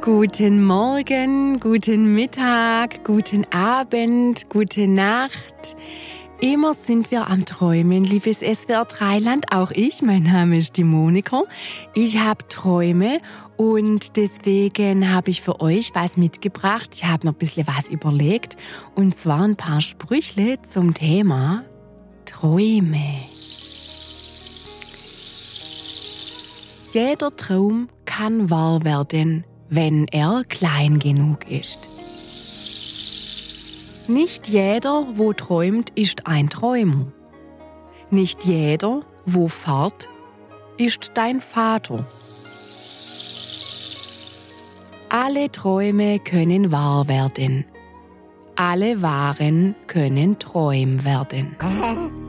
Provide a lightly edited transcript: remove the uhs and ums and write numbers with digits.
Guten Morgen, guten Mittag, guten Abend, gute Nacht. Immer sind wir am Träumen, liebes SWR 3-Land, auch ich. Mein Name ist die Monika. Ich habe Träume und deswegen habe ich für euch was mitgebracht. Ich habe mir ein bisschen was überlegt und zwar ein paar Sprüchle zum Thema Träume. Jeder Traum kann wahr werden, wenn er klein genug ist. Nicht jeder, wo träumt, ist ein Träumer. Nicht jeder, wo fährt, ist dein Vater. Alle Träume können wahr werden. Alle Wahren können Träum werden.